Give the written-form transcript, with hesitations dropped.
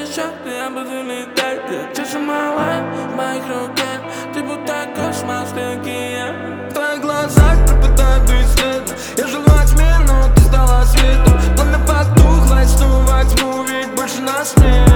счет, я буду летать. Чаша мала в моих руках, ты будто космосный океан. В твоих глазах пропадает быть светом. Я жил во тьме, но ты стала светом. Пламя потухло, и снова во тьму, ведь больше нас нет.